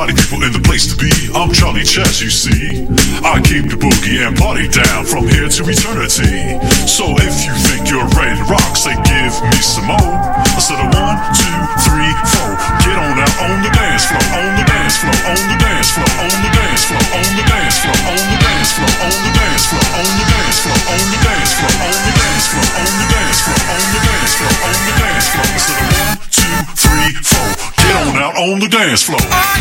party people in the place to be. I'm Charlie Chess, you see. I keep the boogie and party down from here to eternity. So if you think you're ready to rock, say give me some more. I said a 1, 2, 3, 4. Get on out on the dance floor, on the dance floor, on the dance floor, on the dance floor, on the dance floor, on the dance floor, on the dance floor, on the dance floor, on the dance floor, on the dance floor, on the dance floor, on the dance floor, on the dance floor. I said a 1, 2, 3, 4. Get on out on the dance floor.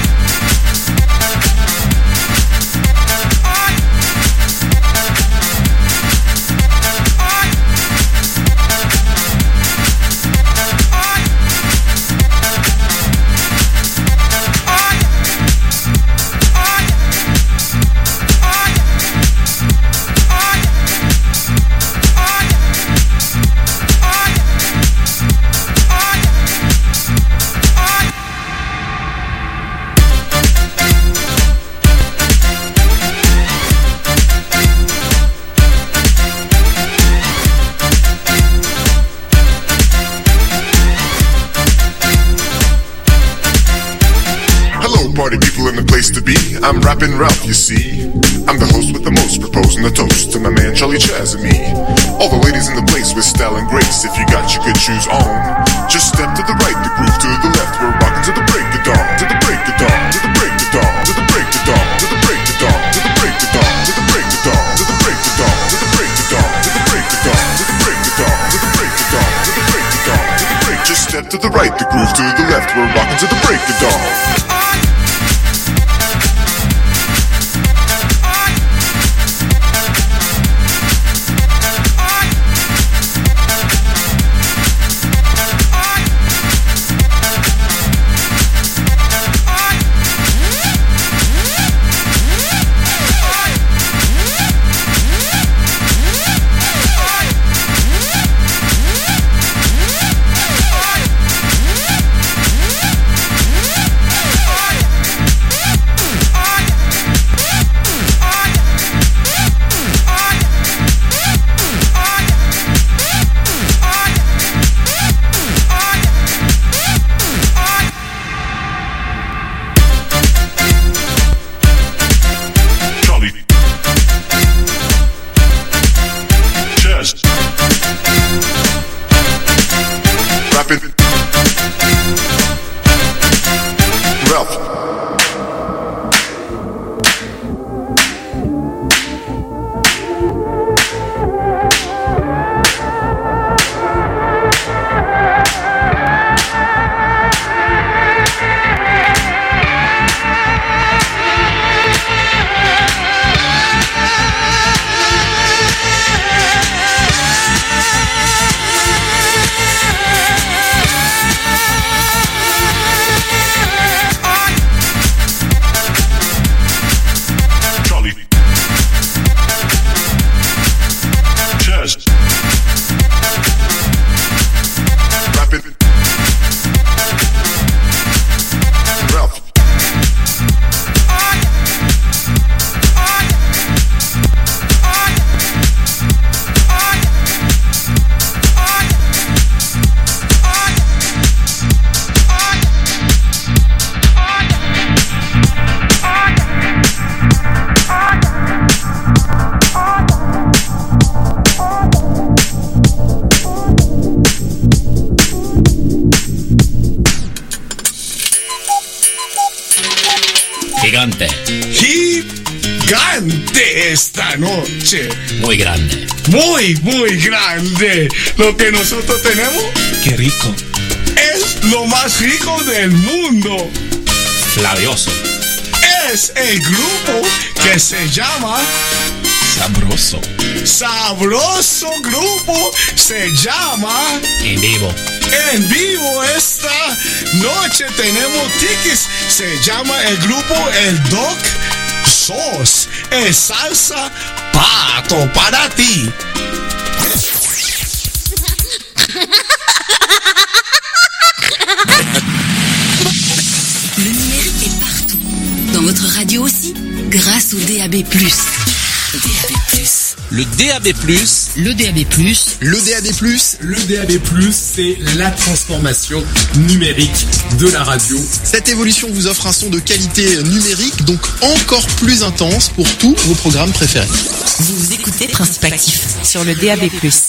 Party people in the place to be. I'm rapping Ralph, you see. I'm the host with the most, proposing a toast to my man Charlie Chaz and me. All the ladies in the place with style and grace. If you got your good shoes on, just step to the right, the groove to the left. We're rocking to the break of dawn, to the break of dawn, to the break of dawn, to the break of dawn, to the break of dawn, to the break of dawn, to the break of dawn, to the break of dawn, to the break of dawn, to the break of dawn, to the break of dawn, to the break of dawn, to the break of dawn, to the break. Just step to the right, the groove to the left. We're rocking to the break of dawn. Gigante. Gigante esta noche. Muy grande. Muy, muy grande. Lo que nosotros tenemos. Qué rico. Es lo más rico del mundo. Flavioso. Es el grupo que se llama Sabroso. Sabroso grupo se llama En Vivo. En Vivo esta noche tenemos tickets. Se llama el grupo El Doc Sos. Es salsa pato para ti. Le numérique est partout. Dans votre radio aussi, grâce au DAB+. DAB+. Le DAB+, Le DAB+. Le DAB+, le DAB+, c'est la transformation numérique de la radio. Cette évolution vous offre un son de qualité numérique, donc encore plus intense pour tous vos programmes préférés. Vous écoutez Principe Actif sur le DAB+.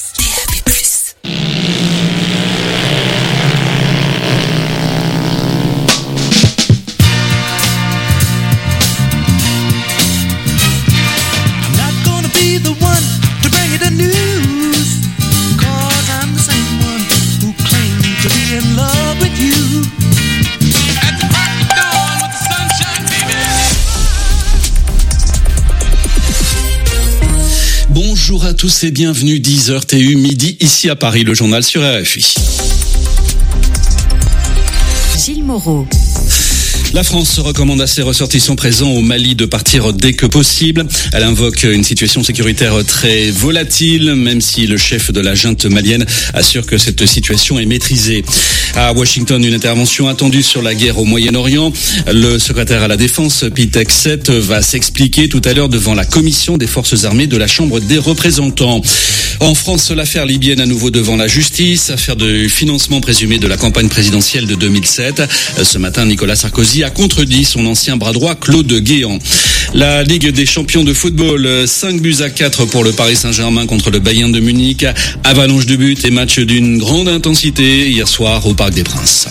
Bonjour à tous et bienvenue, 10h TU midi, ici à Paris, le journal sur RFI. Gilles Moreau. La France recommande à ses ressortissants présents au Mali de partir dès que possible. Elle invoque une situation sécuritaire très volatile, même si le chef de la junte malienne assure que cette situation est maîtrisée. À Washington, une intervention attendue sur la guerre au Moyen-Orient. Le secrétaire à la Défense, Pete Hegseth, va s'expliquer tout à l'heure devant la commission des forces armées de la Chambre des représentants. En France, l'affaire libyenne à nouveau devant la justice, affaire de financement présumé de la campagne présidentielle de 2007. Ce matin, Nicolas Sarkozy a contredit son ancien bras droit Claude Guéant. La Ligue des champions de football, 5-4 pour le Paris Saint-Germain contre le Bayern de Munich. Avalanche de buts et match d'une grande intensité hier soir au Parc des Princes.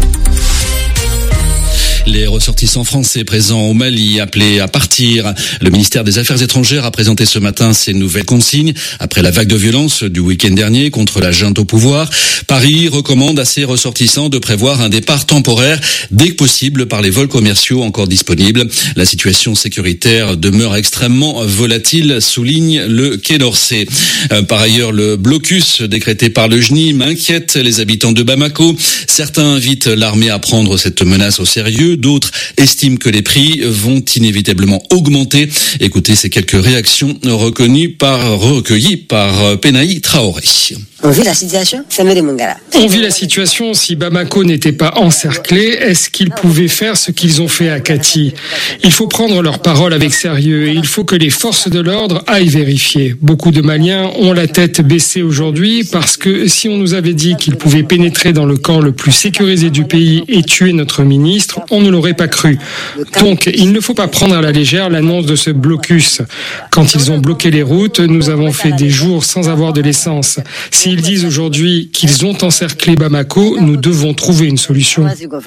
Les ressortissants français présents au Mali appelés à partir. Le ministère des Affaires étrangères a présenté ce matin ses nouvelles consignes après la vague de violence du week-end dernier contre la junte au pouvoir. Paris recommande à ses ressortissants de prévoir un départ temporaire dès que possible par les vols commerciaux encore disponibles. La situation sécuritaire demeure extrêmement volatile, souligne le Quai d'Orsay. Par ailleurs, le blocus décrété par le JNIM inquiète les habitants de Bamako. Certains invitent l'armée à prendre cette menace au sérieux. D'autres estiment que les prix vont inévitablement augmenter. Écoutez ces quelques réactions recueillies par Penaï Traoré. On vit la situation, On vit la situation. Si Bamako n'était pas encerclé, est-ce qu'ils pouvaient faire ce qu'ils ont fait à Kati? Il faut prendre leurs paroles avec sérieux et il faut que les forces de l'ordre aillent vérifier. Beaucoup de Maliens ont la tête baissée aujourd'hui parce que si on nous avait dit qu'ils pouvaient pénétrer dans le camp le plus sécurisé du pays et tuer notre ministre, on ne l'aurait pas cru. Donc, il ne faut pas prendre à la légère l'annonce de ce blocus. Quand ils ont bloqué les routes, nous avons fait des jours sans avoir de l'essence. S'ils disent aujourd'hui qu'ils ont encerclé Bamako, nous devons trouver une solution.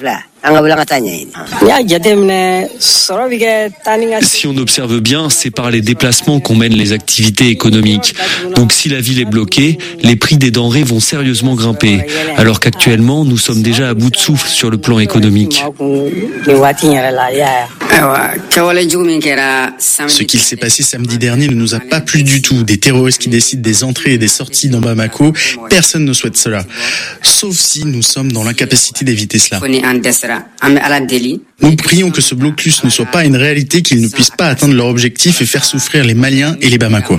Si on observe bien, c'est par les déplacements qu'on mène les activités économiques. Donc si la ville est bloquée, les prix des denrées vont sérieusement grimper. Alors qu'actuellement, nous sommes déjà à bout de souffle sur le plan économique. Ce qu'il s'est passé samedi dernier ne nous a pas plu du tout. Des terroristes qui décident des entrées et des sorties dans Bamako, personne ne souhaite cela. Sauf si nous sommes dans l'incapacité d'éviter cela. Nous prions que ce blocus ne soit pas une réalité, qu'ils ne puissent pas atteindre leur objectif et faire souffrir les Maliens et les Bamakois.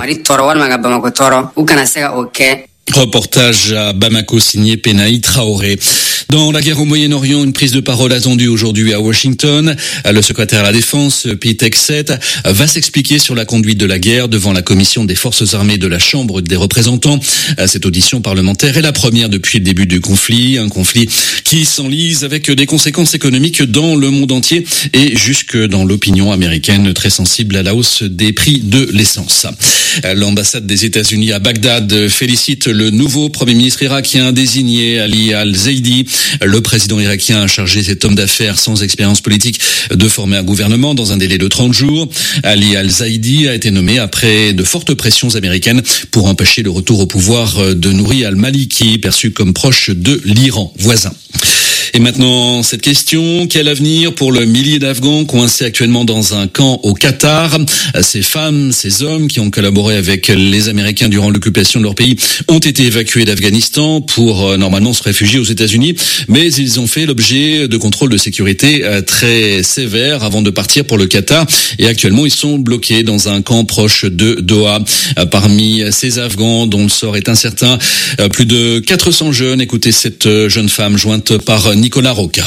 Reportage à Bamako signé Penaï Traoré. Dans la guerre au Moyen-Orient, une prise de parole attendue aujourd'hui à Washington. Le secrétaire à la Défense, Pete Hegseth, va s'expliquer sur la conduite de la guerre devant la commission des forces armées de la Chambre des représentants. Cette audition parlementaire est la première depuis le début du conflit, un conflit qui s'enlise avec des conséquences économiques dans le monde entier et jusque dans l'opinion américaine très sensible à la hausse des prix de l'essence. L'ambassade des États-Unis à Bagdad félicite le nouveau premier ministre irakien désigné, Ali Al-Zaidi. Le président irakien a chargé cet homme d'affaires sans expérience politique de former un gouvernement dans un délai de 30 jours. Ali Al-Zaidi a été nommé après de fortes pressions américaines pour empêcher le retour au pouvoir de Nouri al-Maliki, perçu comme proche de l'Iran voisin. Et maintenant, cette question, quel avenir pour le millier d'Afghans coincés actuellement dans un camp au Qatar? Ces femmes, ces hommes qui ont collaboré avec les Américains durant l'occupation de leur pays ont été évacués d'Afghanistan pour normalement se réfugier aux États-Unis, mais ils ont fait l'objet de contrôles de sécurité très sévères avant de partir pour le Qatar et actuellement ils sont bloqués dans un camp proche de Doha. Parmi ces Afghans dont le sort est incertain, plus de 400 jeunes. Écoutez cette jeune femme jointe par Nicolas Roca.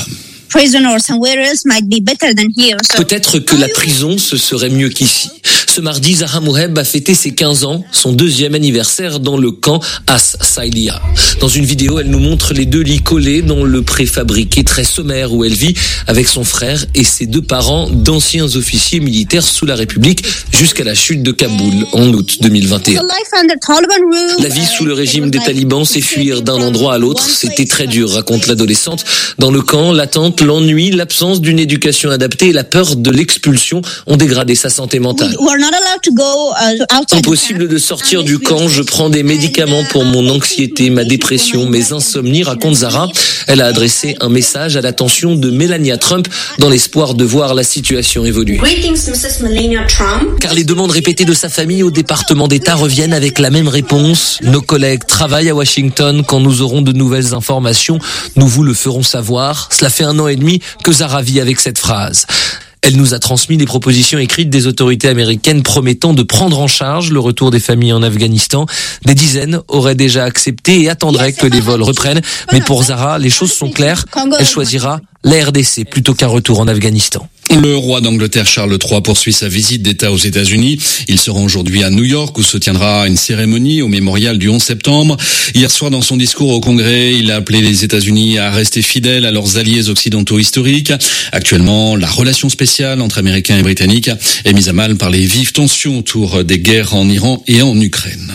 Peut-être que la prison, ce serait mieux qu'ici. Ce mardi, Zahra Moheb a fêté ses 15 ans, son 2e anniversaire dans le camp As-Saïlia. Dans une vidéo, elle nous montre les 2 lits collés dans le préfabriqué très sommaire où elle vit avec son frère et ses 2 parents d'anciens officiers militaires sous la République jusqu'à la chute de Kaboul en août 2021. La vie sous le régime des talibans, c'est fuir d'un endroit à l'autre. C'était très dur, raconte l'adolescente. Dans le camp, l'attente, l'ennui, l'absence d'une éducation adaptée et la peur de l'expulsion ont dégradé sa santé mentale. Impossible de sortir du camp, je prends des médicaments pour mon anxiété, ma dépression, mes insomnies, raconte Zahra. Elle a adressé un message à l'attention de Melania Trump dans l'espoir de voir la situation évoluer. Car les demandes répétées de sa famille au département d'État reviennent avec la même réponse. Nos collègues travaillent à Washington. Quand nous aurons de nouvelles informations, nous vous le ferons savoir. Cela fait 1 an et demi que Zahra vit avec cette phrase. Elle nous a transmis les propositions écrites des autorités américaines promettant de prendre en charge le retour des familles en Afghanistan. Des dizaines auraient déjà accepté et attendraient que les vols reprennent. Mais pour Zahra, les choses sont claires. Elle choisira la RDC plutôt qu'un retour en Afghanistan. Le roi d'Angleterre Charles III poursuit sa visite d'État aux États-Unis. Il se rend aujourd'hui à New York où se tiendra une cérémonie au mémorial du 11 septembre. Hier soir, dans son discours au Congrès, il a appelé les États-Unis à rester fidèles à leurs alliés occidentaux historiques. Actuellement, la relation spéciale entre Américains et Britanniques est mise à mal par les vives tensions autour des guerres en Iran et en Ukraine.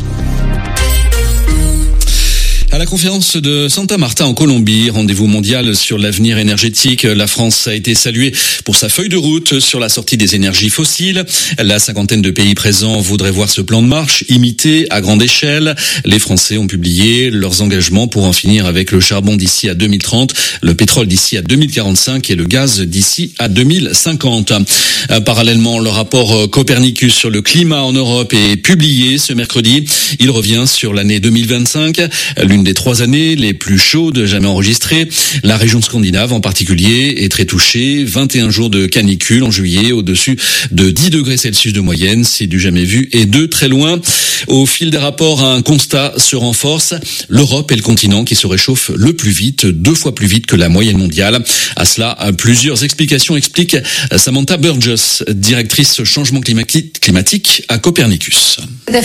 À la conférence de Santa Marta en Colombie, rendez-vous mondial sur l'avenir énergétique, la France a été saluée pour sa feuille de route sur la sortie des énergies fossiles. La 50aine de pays présents voudraient voir ce plan de marche imité à grande échelle. Les Français ont publié leurs engagements pour en finir avec le charbon d'ici à 2030, le pétrole d'ici à 2045 et le gaz d'ici à 2050. Parallèlement, le rapport Copernicus sur le climat en Europe est publié ce mercredi. Il revient sur l'année 2025, l'une des 3 années les plus chaudes jamais enregistrées. La région scandinave en particulier est très touchée. 21 jours de canicule en juillet au-dessus de 10 degrés Celsius de moyenne. C'est du jamais vu et de très loin. Au fil des rapports, un constat se renforce. L'Europe est le continent qui se réchauffe le plus vite, 2 fois plus vite que la moyenne mondiale. À cela, plusieurs explications explique Samantha Burgess, directrice changement climatique à Copernicus.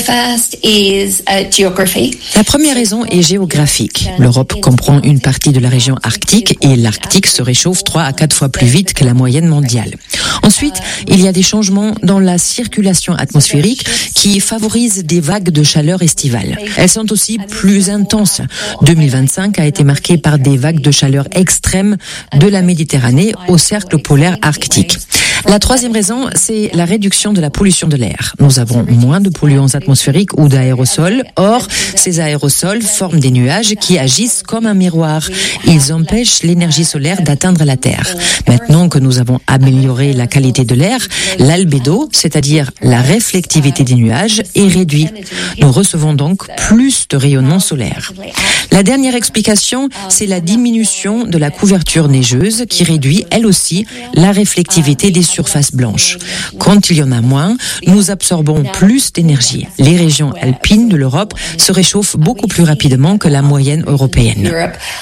La première raison est géographique. L'Europe comprend une partie de la région arctique et l'Arctique se réchauffe 3 à 4 fois plus vite que la moyenne mondiale. Ensuite, il y a des changements dans la circulation atmosphérique qui favorisent des vagues de chaleur estivale. Elles sont aussi plus intenses. 2025 a été marqué par des vagues de chaleur extrêmes de la Méditerranée au cercle polaire arctique. La troisième raison, c'est la réduction de la pollution de l'air. Nous avons moins de polluants atmosphériques ou d'aérosols. Or, ces aérosols forment des nuages qui agissent comme un miroir. Ils empêchent l'énergie solaire d'atteindre la Terre. Maintenant que nous avons amélioré la qualité de l'air, l'albédo, c'est-à-dire la réflectivité des nuages, est réduit. Nous recevons donc plus de rayonnement solaire. La dernière explication, c'est la diminution de la couverture neigeuse qui réduit, elle aussi, la réflectivité des surfaces blanches. Quand il y en a moins, nous absorbons plus d'énergie. Les régions alpines de l'Europe se réchauffent beaucoup plus rapidement que la moyenne européenne.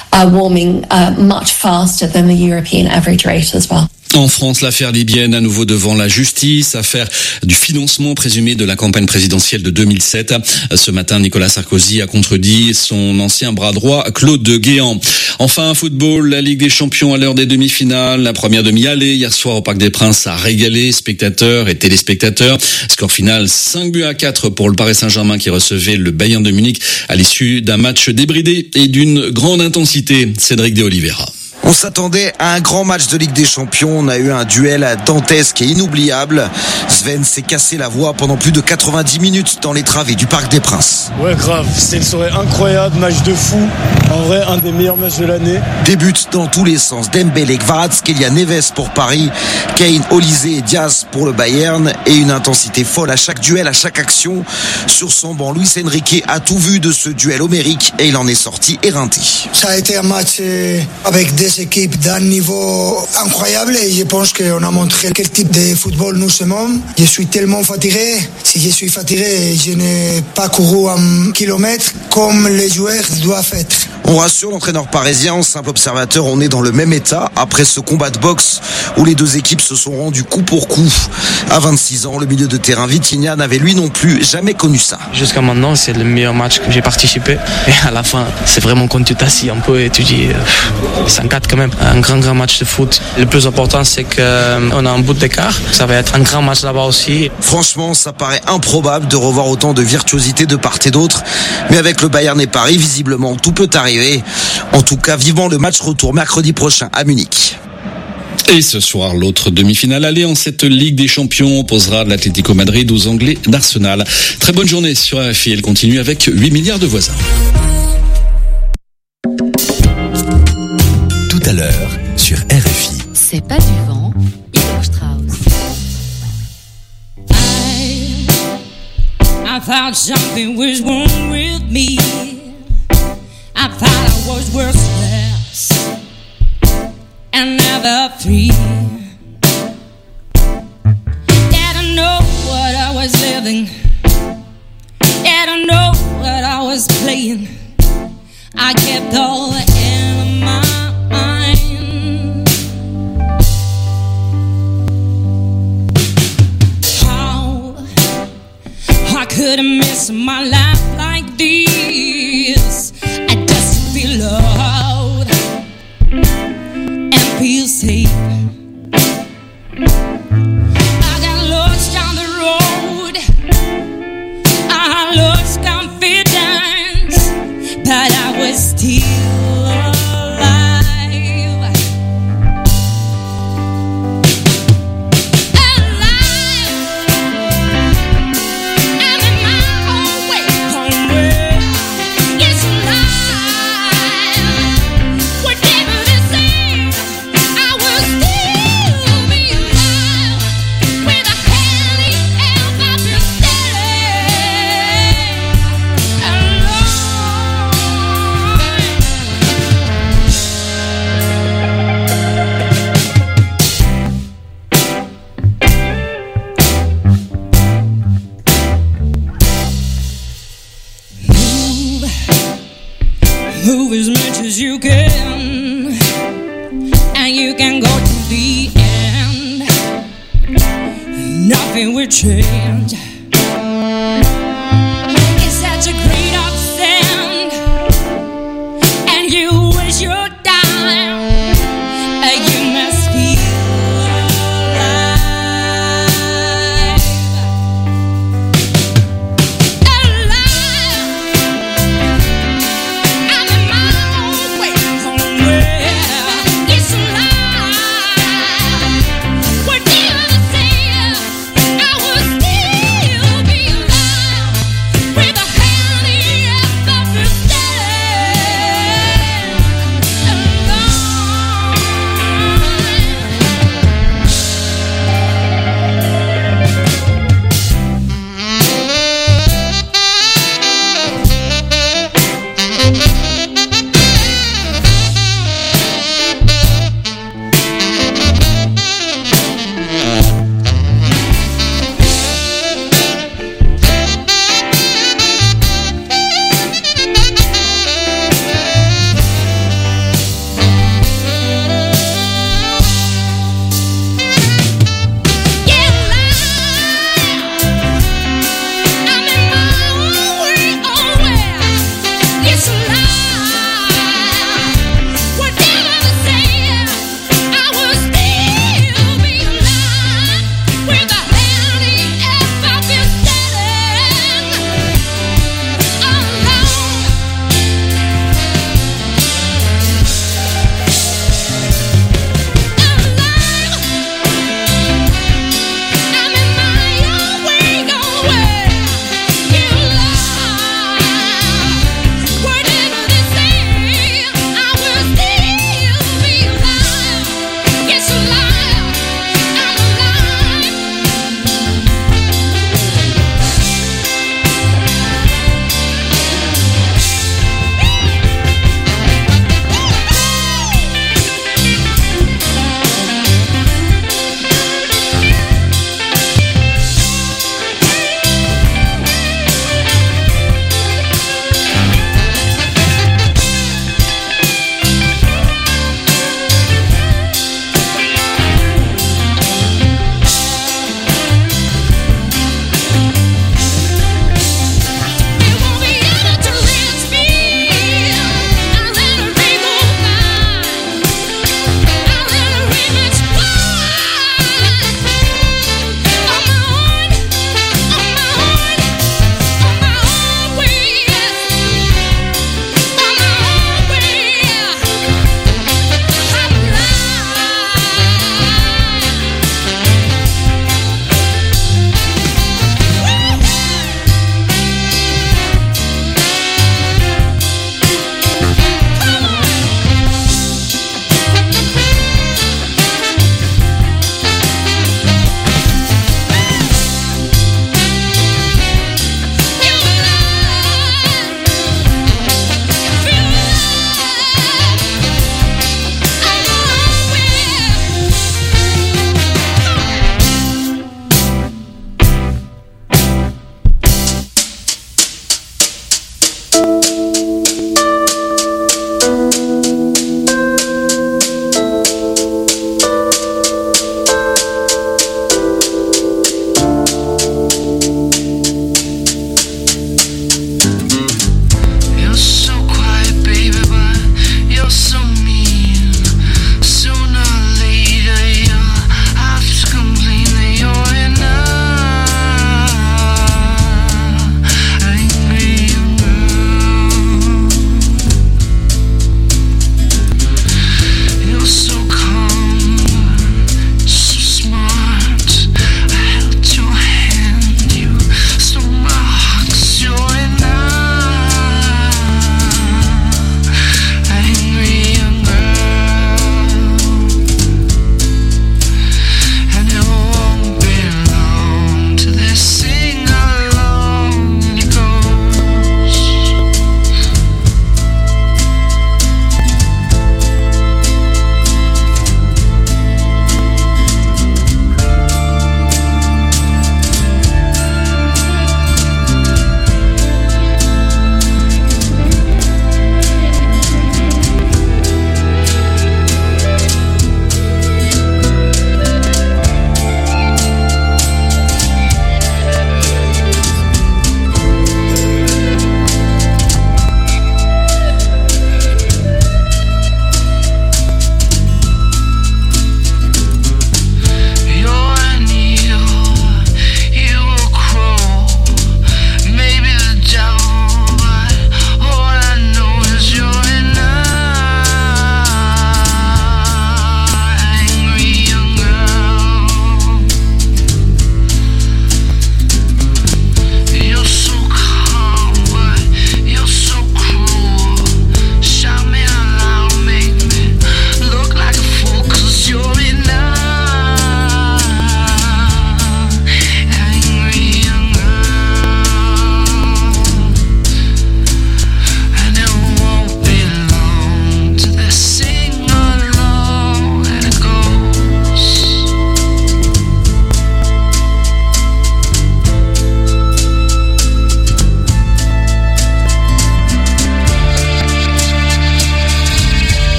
En France, l'affaire libyenne à nouveau devant la justice, affaire du financement présumé de la campagne présidentielle de 2007. Ce matin, Nicolas Sarkozy a contredit son ancien bras droit, Claude Guéant. Enfin, football, la Ligue des Champions à l'heure des demi-finales. La première demi-allée hier soir au Parc des Princes a régalé spectateurs et téléspectateurs. Score final 5-4 pour le Paris Saint-Germain qui recevait le Bayern de Munich à l'issue d'un match débridé et d'une grande intensité. Cédric de Oliveira. On s'attendait à un grand match de Ligue des Champions. On a eu un duel dantesque et inoubliable. Sven s'est cassé la voix pendant plus de 90 minutes dans les travées du Parc des Princes. Ouais, grave. C'était une soirée incroyable, match de fou. En vrai, un des meilleurs matchs de l'année. Des buts dans tous les sens. Dembélé, Kvaratskhelia, Neves pour Paris, Kane, Olise et Diaz pour le Bayern. Et une intensité folle à chaque duel, à chaque action. Sur son banc, Luis Enrique a tout vu de ce duel homérique et il en est sorti éreinté. Ça a été un match avec des deux équipes d'un niveau incroyable et je pense qu'on a montré quel type de football nous aimons. Je suis tellement fatigué. Si je suis fatigué, je n'ai pas couru 1 kilomètre comme les joueurs doivent être. On rassure l'entraîneur parisien, en simple observateur, on est dans le même état après ce combat de boxe où les deux équipes se sont rendues coup pour coup. À 26 ans, le milieu de terrain Vitinha n'avait lui non plus jamais connu ça. Jusqu'à maintenant, c'est le meilleur match que j'ai participé. Et à la fin, c'est vraiment quand tu t'assis un peu et tu dis 5-4 quand même. Un grand match de foot. Le plus important, c'est qu'on a un bout d'écart. Ça va être un grand match là-bas aussi. Franchement, ça paraît improbable de revoir autant de virtuosité de part et d'autre. Mais avec le Bayern et Paris, visiblement, tout peut arriver. En tout cas, vivement le match retour mercredi prochain à Munich. Et ce soir, l'autre demi-finale aller en cette Ligue des Champions opposera l'Atlético Madrid aux Anglais d'Arsenal. Très bonne journée sur RFI. Elle continue avec 8 milliards de voisins. Tout à l'heure sur RFI. C'est pas du vent, Igor Strauss. I thought something was wrong with me. I thought I was worthless and never free. Didn't know what I was living. Didn't know what I was playing. I kept all in my mind. How I could have missed my life like this. I just feel loud and feel safe. I got lost down the road. I lost confidence, but I was still alive. I'm in my own way, homeward. Yes, alive. Whatever they say, I will still be alive. With a hand help, I feel move as much as you can, and you can go to the end. Nothing will change. It's such a great upstand, and you wish you're down. You must feel alive. I'm in my own way, homeward. Yes, alive. Whatever they say, I will still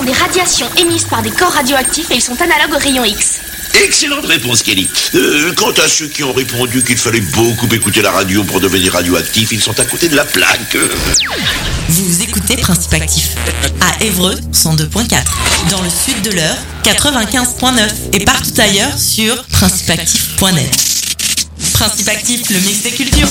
sont des radiations émises par des corps radioactifs et ils sont analogues aux rayons X. Excellente réponse, Kelly. Quant à ceux qui ont répondu qu'il fallait beaucoup écouter la radio pour devenir radioactif, ils sont à côté de la plaque. Vous écoutez Principe Actif à Évreux 102.4, dans le sud de l'Eure 95.9 et partout ailleurs sur principeactif.net. Principe Actif, le mix des cultures.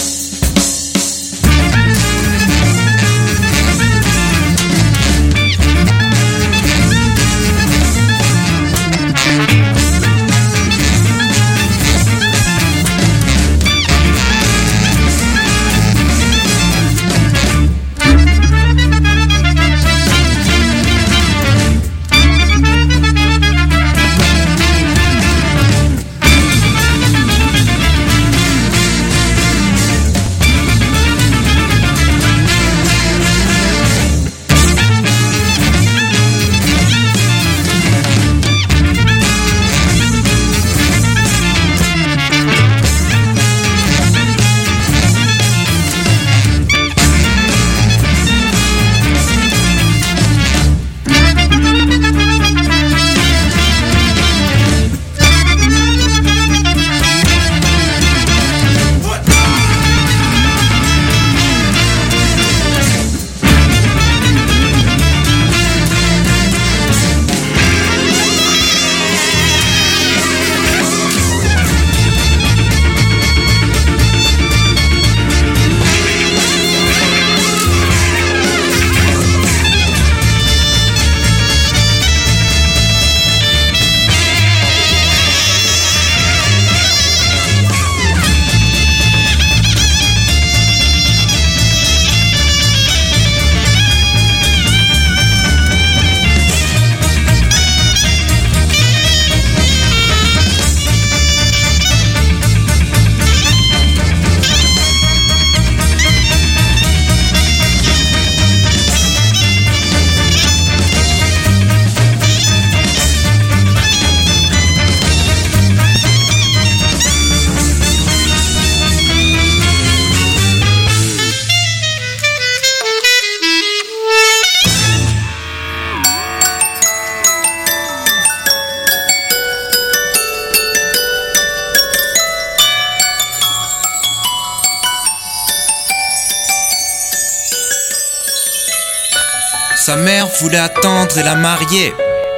Sa mère voulait attendre et la marier.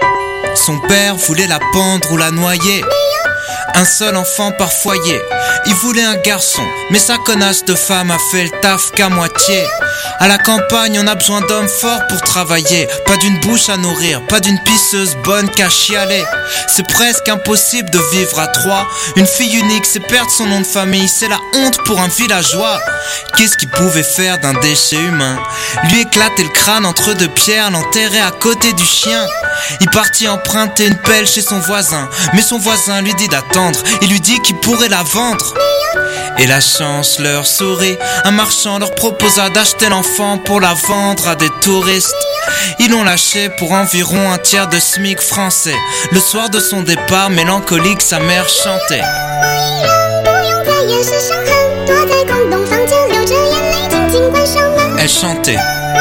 Son père voulait la pendre ou la noyer. Un seul enfant par foyer. Il voulait un garçon, mais sa connasse de femme a fait le taf qu'à moitié. À la campagne, on a besoin d'hommes forts pour travailler. Pas d'une bouche à nourrir, pas d'une pisseuse bonne qu'à chialer. C'est presque impossible de vivre à trois. Une fille unique, c'est perdre son nom de famille. C'est la honte pour un villageois. Qu'est-ce qu'il pouvait faire d'un déchet humain? Lui éclater le crâne entre deux pierres, l'enterrer à côté du chien. Il partit emprunter une pelle chez son voisin, mais son voisin lui dit d'attendre. Il lui dit qu'il pourrait la vendre. Et la chance leur sourit. Un marchand leur proposa d'acheter l'enfant pour la vendre à des touristes. Ils l'ont lâché pour environ un tiers de SMIC français. Le soir de son départ, mélancolique, sa mère chantait. Elle chantait.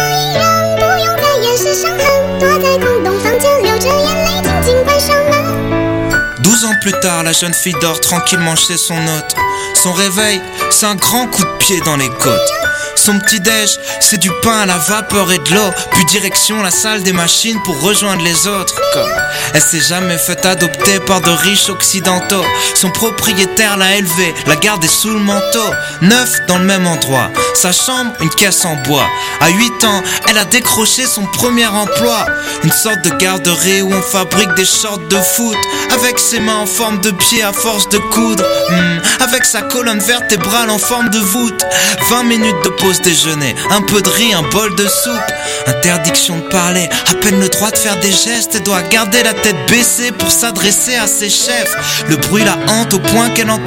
12 ans plus tard, la jeune fille dort tranquillement chez son hôte. Son réveil, c'est un grand coup de pied dans les côtes. Son petit-déj, c'est du pain à la vapeur et de l'eau. Puis direction la salle des machines pour rejoindre les autres. Comme elle s'est jamais fait adopter par de riches occidentaux. Son propriétaire l'a élevée, l'a gardée sous le manteau. 9 dans le même endroit, sa chambre, une caisse en bois. À 8 ans, elle a décroché son premier emploi. Une sorte de garderie où on fabrique des shorts de foot. Avec ses mains en forme de pied à force de coudre. Avec sa colonne vertébrale en forme de voûte. 20 minutes de pause déjeuner, un peu de riz, un bol de soupe. Interdiction de parler, à peine le droit de faire des gestes. Elle doit garder la tête baissée pour s'adresser à ses chefs. Le bruit la hante au point qu'elle entend